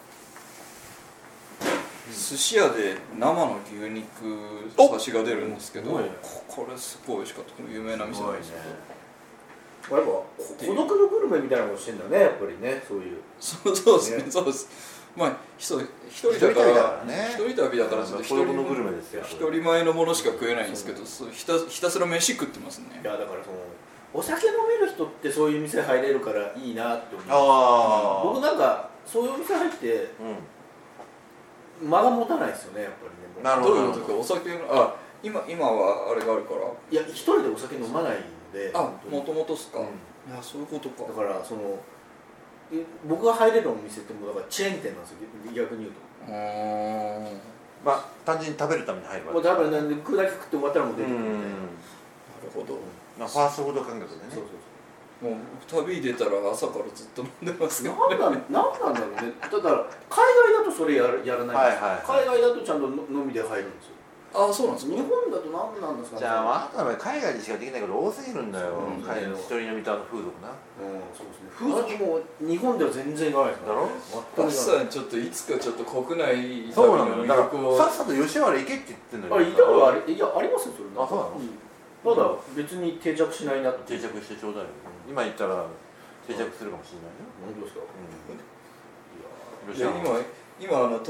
寿司屋で生の牛肉刺しが出るんですけど、これすごい美味しかった。有名な店なんですけど、 やっぱ孤独のグルメみたいなことしてんだね、やっぱりね、そういう。 そうそうですね、そうです。まあ一人だから一人旅だから一人のグルメですよ。一人前のものしか食えないんですけど、ひたひたすら飯食ってますね。 いやだからそのお酒飲める人ってそういう店入れるからいいなって思います。僕なんかそういう店入って間が持たないですよね、やっぱりね。 なるほど。どういうことか、お酒あ今今はあれがあるから。 いや一人でお酒飲まない。 あ、もともとっすか、うん、いやそういうことか。 だからその僕が入れるお店ってもうだからチェーン店なんですよ、逆に言うと。 うん、まあ単純に食べるために入るわけ。 もう多分なんで食うだけ食って終わったらもう出てくるんで。なるほど、 まあ、ファーストフード感覚でね。そうそうそう、もう旅出たら朝からずっと飲んでますけどね。 なんなんなんだろうね。だから海外だとそれやるやらないんですよ、はいはいはい、海外だとちゃんと飲みで入るんですよ。 ああそうなんですか。 日本だと何なんですかね。 じゃあ、あとは海外でしかできないこと多すぎるんだよ、うん、海外の一人飲みとあの風俗な。うん、そうですね。風俗も日本では全然いかないですから。だろ。 バスさんちょっといつかちょっと国内旅そうなのよ。だからさっさと吉原行けって言ってんのよ。 あ、いたらあれいやありますよそれ。 あ、そうなの。 まだ別に定着しないなって。 定着してちょうだいよ。今言ったら定着するかもしれないよ。 本当ですか。 うん。いや今今あのと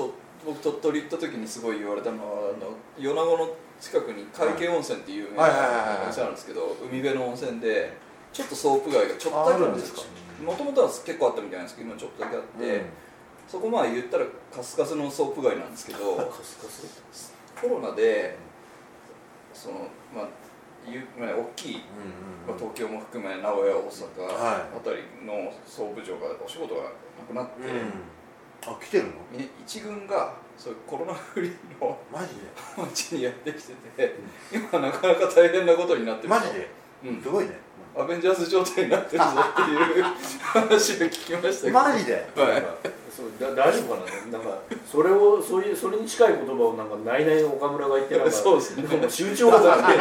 僕鳥取行った時にすごい言われたのはあの米子の近くに海景温泉っていう有名な温泉あるんですけど、海辺の温泉でちょっとソープ街がちょっとだけあるんですか。もともとは結構あったみたいなんですけど今ちょっとだけあって、うん、そこまあ言ったらカスカスのソープ街なんですけどカスカスコロナでそのまあ大きい、うんうん、東京も含め名古屋大阪あたりの総部長がお仕事がなくなって、 うん、あ来てるの一軍がそういうコロナフリーのマジで街にやってきてて、うん、今なかなか大変なことになってる。 マジで、うん、すごいね。 アベンジャーズ状態になってるぞっていう話を聞きましたけど。 マジで、 はい、そうだ大丈夫かな。なんかそれをそういうそれに近い言葉をなんかないない岡村が言ってなんかそうですね。 集中力があって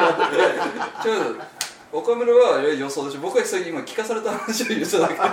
岡村は予想でしょ。僕は今聞かされた話を言っただけ。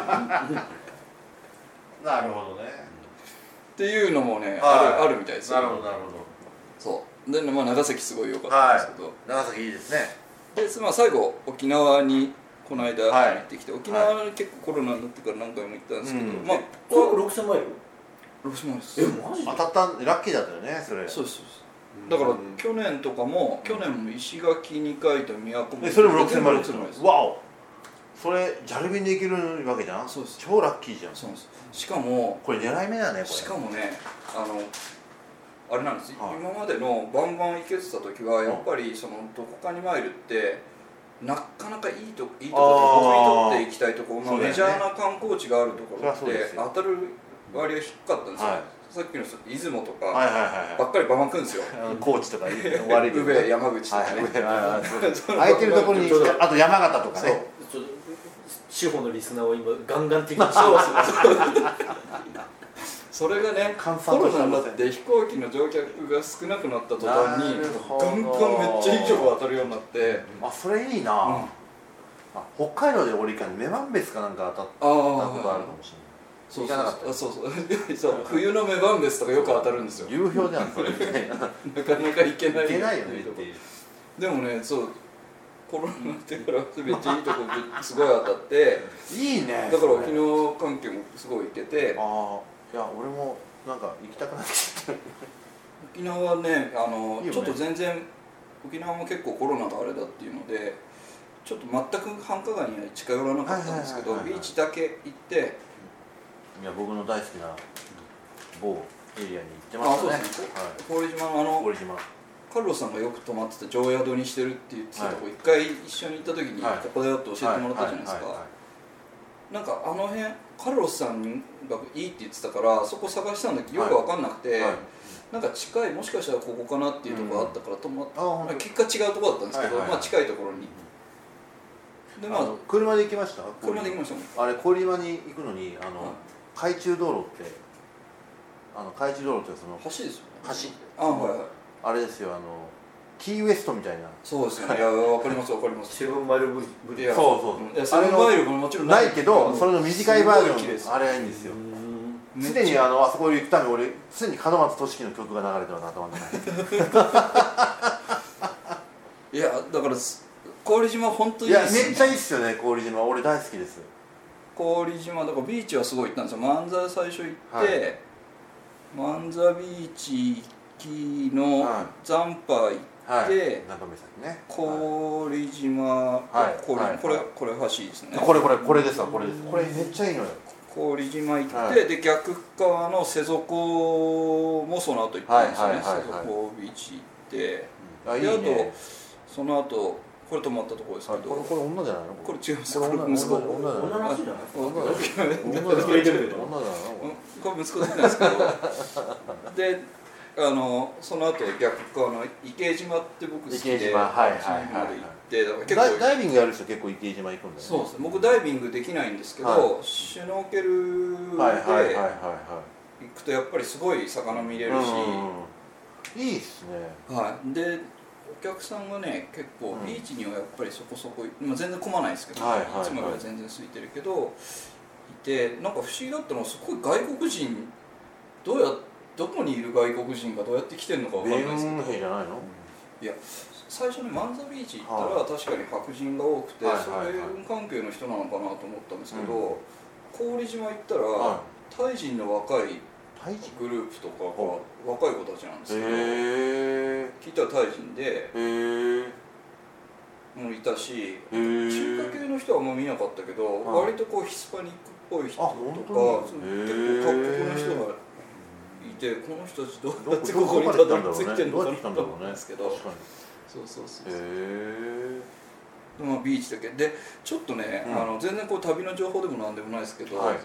なるほどね。 っていうのもね、あるあるみたいですよ。 なるほどなるほど。 そうで、まあ、長崎すごい良かったんですけど、はい、 長崎いいですね。 で、まあ、最後沖縄にこの間行ってきて、はい、沖縄に結構コロナになってから何回も行ったんですけど、うん、まあこれろくせんマイルろくせんマイルです。 えマジで当たったラッキーだったよねそれ。 そうですそうです。だから去年とかも、去年も石垣にかいと宮古もそれもろくせんマイルです。わお、それジャル便で行けるわけじゃん。 そうです。 超ラッキーじゃん。 そうです。しかもこれ狙い目だねこれ。 しかもね、あのあれなんです、はい、今までのバンバン行けてた時はやっぱりそのどこかにマイルってなかなかいいといいところで僕にとって行きたいところ、まあ、メジャーな観光地があるところって当たる割合低かったんですよ、はい、さっきの出雲とかばっかりバンバン来るんですよ。 高知とか宇部山口とかね空いてるところにあと山形とかね。 地方のリスナーを今ガンガン的にしてますそれがね、コロナになって飛行機の乗客が少なくなった途端にガンガンめっちゃいいとこ当たるようになって、 あ、それいいな、うん、あ北海道で俺行かに女満別かなんか当たったことあるかもしれない。そうそうそうそうそう冬の女満別とかよく当たるんですよ。 流氷じゃんそれなかなか行けない行けないよねっていう。 でもね、そうコロナになってからめっちゃいいとこすごい当たっていいね。 だから沖縄関係もすごい行けて、 ああ、いや俺もなんか行きたくなってきた沖縄はね、あのいいよね、ちょっと全然沖縄も結構コロナがあれだっていうのでちょっと全く繁華街には近寄らなかったんですけど、ビーチだけ行って、 いや僕の大好きな某エリアに行ってましたね。あ、そうですね、 郡島のあのカルロスさんがよく泊まってた常宿にしてるって言ってたとこ、一回一緒に行った時にここだよって教えてもらったじゃないですか。なんかあの辺カルロスさんがいいって言ってたからそこ探したんだけどよく分かんなくて、はいはい、なんか近い、もしかしたらここかなっていうところがあったから泊まって、うん、結果違うところだったんですけど、はいはいはい、まあ近いところにで、まあ、車で行きました。 車で行きましたもん。 あれ郡山に行くのにあの、はい、海中道路ってあの海中道路ってその橋ですよね。 橋、 あ、はいはい、 あれですよ、あのキーウエストみたいな。 そうですね。いや、わかりますわかります。 セブンマイルブリア。 そうそう。 いや、セブンマイルももちろんないけど、それの短いバージョン、あれがいいんですよ。すでにあのあそこ行くために俺すでに門松俊樹の曲が流れてるの頭の中に。いや、だから郡島本当にいいです。 いや、めっちゃいいっすよね、郡島。俺大好きです。 郡島だからビーチはすごい行ったんですよ。万座最初行って、万座ビーチ行きの残波行って。 はい、 で、 ね、 郡島、はい、これ、はい、これ、これ橋ですね。 これこれこれですわ、これです。これめっちゃいいのよ。 郡島行って、はい、で逆側の瀬底もその後行ったんですよね。瀬底ビーチ行って、うん、あいいね、であとその後これ泊まったところですけど、 これこれ女じゃないの？ これ違います。これ息子。 女の話じゃない？ 女の話じゃないの？女の話じゃないの？ これ息子だけなんですけど、で。あのその後逆側の池島って僕好きで、 池島、はいはいはい、結構ダイビングやる人結構池島行くんだよね。 そうですね。僕ダイビングできないんですけど、はい、シュノーケルで行くとやっぱりすごい魚見れるし、 いいっすね。 はい。でお客さんがね結構ビーチにはやっぱりそこそこ、まあ、全然混まないですけど、はいはいはい、いつもよりは全然空いてるけどいて、なんか不思議だったのはすごい外国人どうやってどこにいる外国人がどうやって来てるのかわかんないですけど、 米兵じゃないの？ いや、最初に万座ビーチ行ったら確かに白人が多くて、そういう関係の人なのかなと思ったんですけど、郡島行ったらタイ人の若いグループとかが若い子たちなんですけど、 へー聞いたらタイ人でへーもいたし、 へー中華系の人はあんま見なかったけど、 はい割とこうヒスパニックっぽい人とかあ本当そのに結構各国の人がいて、この人たちどうやってここにたどり着いてるのかなと思うんですけど、 確かにそうそうそうへえでまあ、ビーチだけでちょっとね、うん、あの全然こう旅の情報でもなんでもないですけど、はい、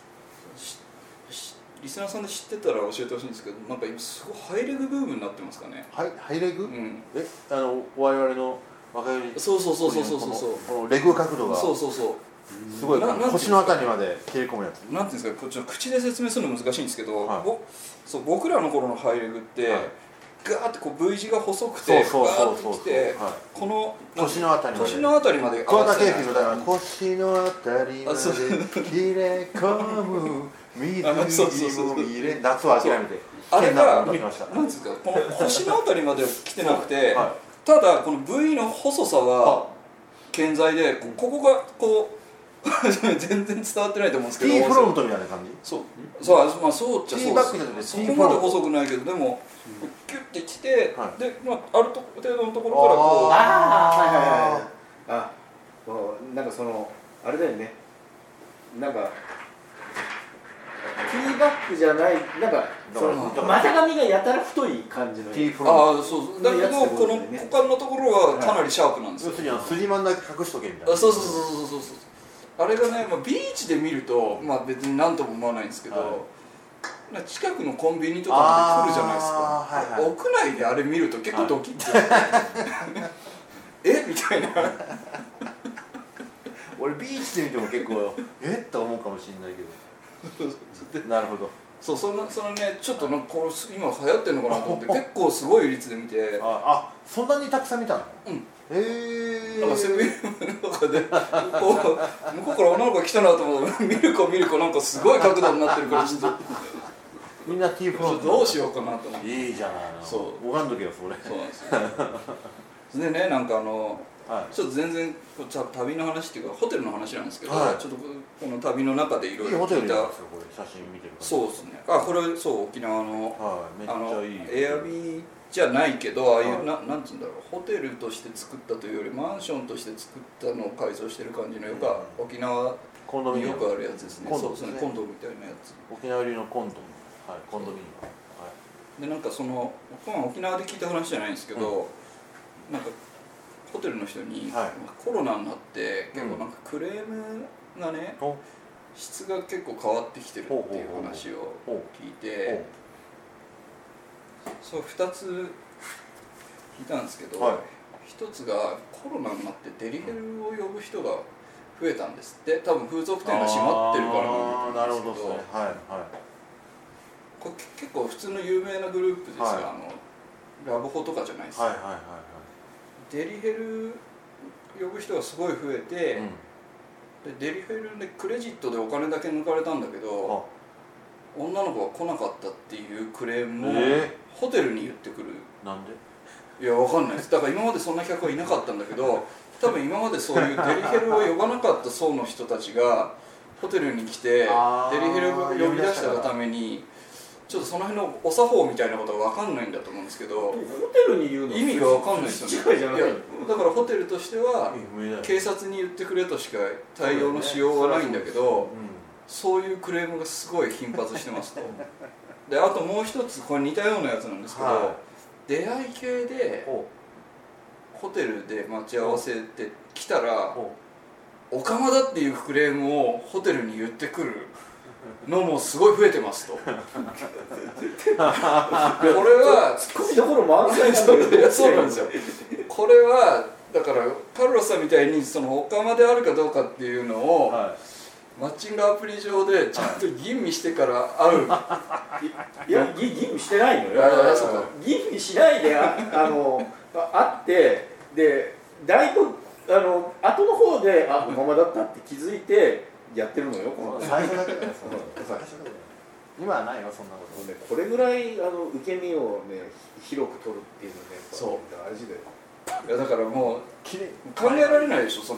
リスナーさんで知ってたら教えてほしいんですけど、なんか今すごいハイレグブームになってますかね。 ハイハイレグ？ うん、 えあの我々の若寄りそうそうそうそうそうそうこのレグ角度がそうそうそうすごい腰のあたりまで切れ込むやつ。 なんていうんですか、こっちの口で説明するの難しいんですけど、はい、ぼそう僕らの頃のハイレグって、はい、ガーってこう V 字が細くてガーってきてこの腰のあたりまで腰のあたりまで桑田佳祐みたいな腰のあたりまで切れ込む水着も入れ夏は諦めてあれがなんですか、この腰のあたりまで来てなくて、はい、ただこの V の細さは健在で、ここがこう全然伝わってないと思うんですけど、 T フロントみたいな感じ。 そうそう、まあそうっちゃそうです。そこまで細くないけど、でもキュッてきて、はい、で、まあ、ある程度のところからこう、 ああはいはいはいあなんかそのあれだよね、なんかティーバッグじゃないなんかその股上がやたら太い感じの T フロント。 ああそうだけどこの股間のところはかなりシャープなんですよ。 要するに筋真ん中隠しとけみたいな。 そうそうそうそうそうそう。あれがね、まあ、ビーチで見ると、まあ、別に何とも思わないんですけど、はい、近くのコンビニとかまで来るじゃないですか、はいはい、屋内であれ見ると結構ドキッと、はい、えみたいな俺ビーチで見ても結構えっと思うかもしれないけどなるほど。 そうそのそのねちょっとなんかこれ今流行ってるのかなと思って結構すごい率で見て、 ああそんなにたくさん見たの？ うんへえ。 なんかセブンイレブンの中でこう向こうから女の子が来たなと思って見る子見る子なんかすごい角度になってるからちょっとみんな T フロントどうしようかなと思って。 いいじゃないの。 そう拝んどけよそれ。 そうなんですよでね、なんかあの、はい、ちょっと全然旅の話っていうかホテルの話なんですけど、はい、ちょっとこの旅の中でいろいろ聞いた。 写真見てるから。 そうですね。あ、これそう沖縄の、 はい、めっちゃいい。 エアビーじゃないけど、ああいう、はい、ななんつうんだろう、ホテルとして作ったというよりマンションとして作ったのを改装してる感じのよく、うん、沖縄によくあるやつですね。そうですね、コンドみたいなやつ。 沖縄流のコンド、はい、コンドミニアム。はい、 でなんかその沖縄で聞いた話じゃないんですけど、うん、なんかホテルの人に、はい、コロナになって結構なんかクレームがね、うん、質が結構変わってきてるっていう話を聞いて、そうふたつ聞いたんですけど、はい、ひとつがコロナになってデリヘルを呼ぶ人が増えたんですって。多分風俗店が閉まってるからなんですけど、なるほど、ね、はいはい、これ結構普通の有名なグループですが、はい、あのラブホとかじゃないですか、はいはいはいはい、デリヘル呼ぶ人がすごい増えて、うん、でデリヘルでクレジットでお金だけ抜かれたんだけど女の子が来なかったっていうクレームも、えー、ホテルに言ってくる。 なんで？ いやわかんないです。だから今までそんな客はいなかったんだけど多分今までそういうデリヘルを呼ばなかった層の人たちがホテルに来てデリヘルを呼び出したがためにちょっとその辺のお作法みたいなことが分かんないんだと思うんですけど、ホテルに言うの意味が分かんないですよね。いやだからホテルとしては警察に言ってくれとしか対応のしようがないんだけど、そういうクレームがすごい頻発してますと。であともう一つこれ似たようなやつなんですけど、はい、出会い系でホテルで待ち合わせて来たらオカマだっていうクレームをホテルに言ってくるのもすごい増えてますと。これはツッコミどころ満載なんだけどそうなんですよ。これはだからカルロスさんみたいにそのオカマであるかどうかっていうのを、はい、マッチングアプリ上でちゃんと吟味してから会う。 いや吟味してないのよ。吟味しないで あ, あの会ってでだいぶあの後の方であオカマだったって気づいてやってるのよ。この最初だけだよ。今はないよそんなこと、 ね、これぐらいあの受け身をね広く取るっていうのね、 そう大事だよ。 いやだからもう考えられないでしょ、その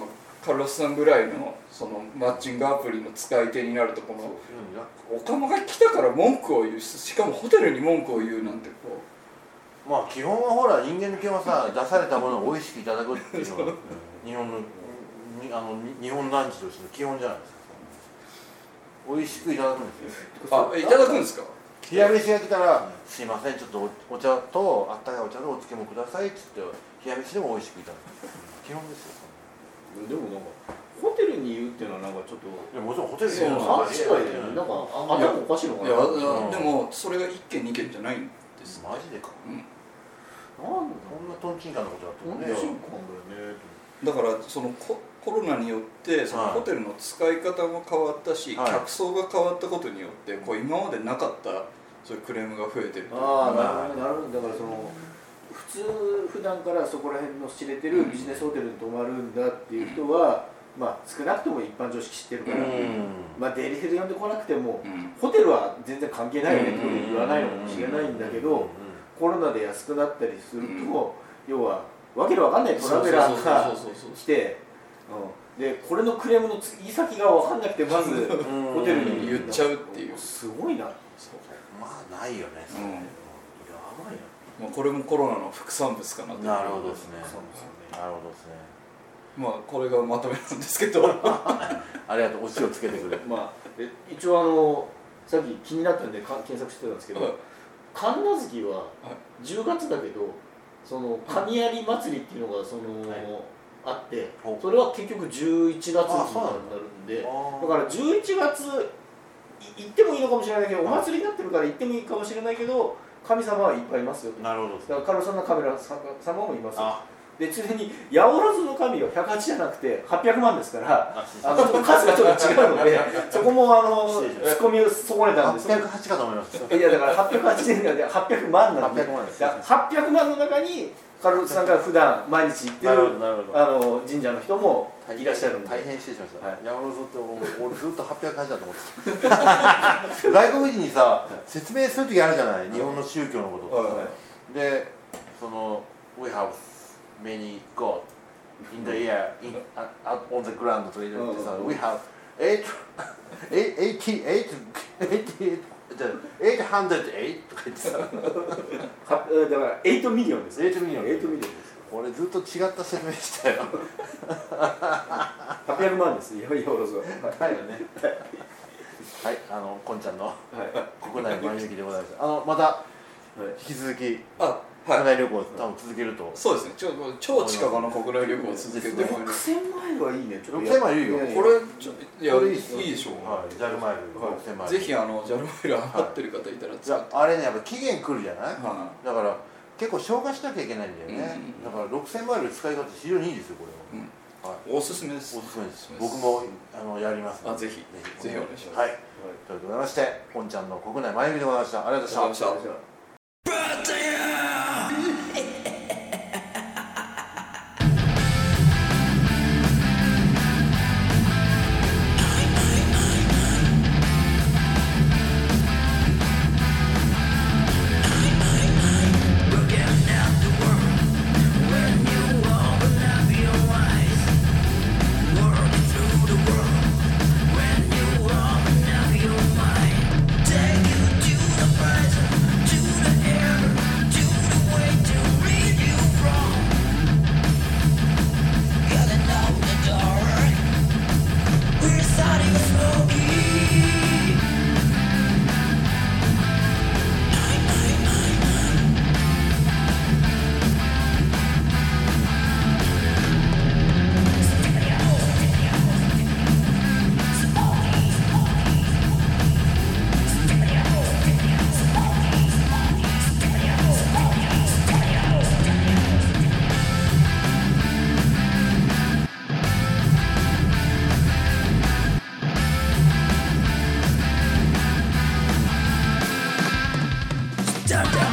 カルロスさんぐらいのそのマッチングアプリの使い手になると、このおかまが来たから文句を言う、しかもホテルに文句を言うなんてこう、まあ基本はほら人間の基本はさ出されたものを美味しくいただくっていうのが日本のあの日本ランチとしての基本じゃないですか。美味しくいただくんですよ。 あ、いただくんですか。 冷や飯が来たら「すいませんちょっと お, お茶とあったかいお茶とお漬物ください」っつって冷や飯でも美味しくいただく基本ですよ。 でもなんかホテルに言うっていうのはなんかちょっといやもちろんホテルに言うのは勘違いだよね。なんか頭おかしいのかな。 いや、うん、でもそれがいっけんにけんじゃないんです。 マジでか。 うん、 なんでこんなトンチンカンなことだったのね。 トンチンカンだよね。 だからその コ, コロナによってそのホテルの使い方も変わったし、はい、客層が変わったことによってこう今までなかったそういうクレームが増えてる。 ああ、なるほどなるほど。だからその普通普段からそこら辺の知れてるビジネスホテルに泊まるんだっていう人は、うん、まあ少なくとも一般常識知ってるから、うん、まあデリヘル呼んでこなくても、うん、ホテルは全然関係ないよねって言わないのかもしれないんだけど、コロナで安くなったりすると、うん、要はわけのわかんないトラベラーが来て、でこれのクレームの言い先が分かんなくてまずホテルに言っちゃうっていう。 すごいな。 まあないよね。うん、やばいよ。 まあこれもコロナの副産物かなと。 なるほどですね。なるほどですね。 まあこれがまとめなんですけどありがとう。オチをつけてくれ。 まあ一応あのさっき気になったんで検索してたんですけど、はい、神無月はじゅうがつだけど、その神有祭りっていうのがその、はい、あって、それは結局じゅういちがつになるんで、だからじゅういちがつ行ってもいいのかもしれないけど、お祭りになってるから行ってもいいかもしれないけど、神様はいっぱいいますよと。 なるほど。 だからカルロスさんのカメラ様もいますよ。でついでに八百万の神はひゃくはちじゃなくてはっぴゃくまんですから、あの数がちょっと違うので、そこもあのツッコミを損ねたんです。 はっぴゃくはちかと思います。 いやだからはっぴゃくはちねんではっぴゃくまんなんで、はっぴゃくまんの中にカルロスさんが普段毎日行ってるあの神社の人もいらっしゃるんで。 大変失礼しました。八百万って俺ずっとはっぴゃくはちだと思ってた。外国人にさ説明する時あるじゃない、日本の宗教のこと。でその We have many God in the air, in, uh, on the ground とか言ってさ、We have eight, eight, eight, eight, eight hundred eight とか言ってさ、だからエイトミリオンです。 エイトミリオン。 エイトミリオンです。 俺ずっと違った説明したよ。 はっぴゃくまんです。いやいや、俺そう。 はいよね。はい、あのこんちゃんの国内万有記でございます。あのまた引き続き。あ国内旅行を多分続けると。 そうですね。超超近場の国内旅行を続けてもろくせんマイルはいいね。 ろくせんマイルいいよ。 これちょいやいいでしょう。 はい。ジャルマイルろくせんマイル。 ぜひあのジャルマイル余ってる方いたら使って。あれねやっぱ期限来るじゃない。だから結構消化しなきゃいけないんだよね。だからろくせんマイル使い方非常にいいですよこれは。 おすすめです。 おすすめです。僕もあのやります。 あぜひぜひお願いします。 はい。ということでございまして、こんちゃんの国内万有記でございました。ありがとうございました。Dun, dun.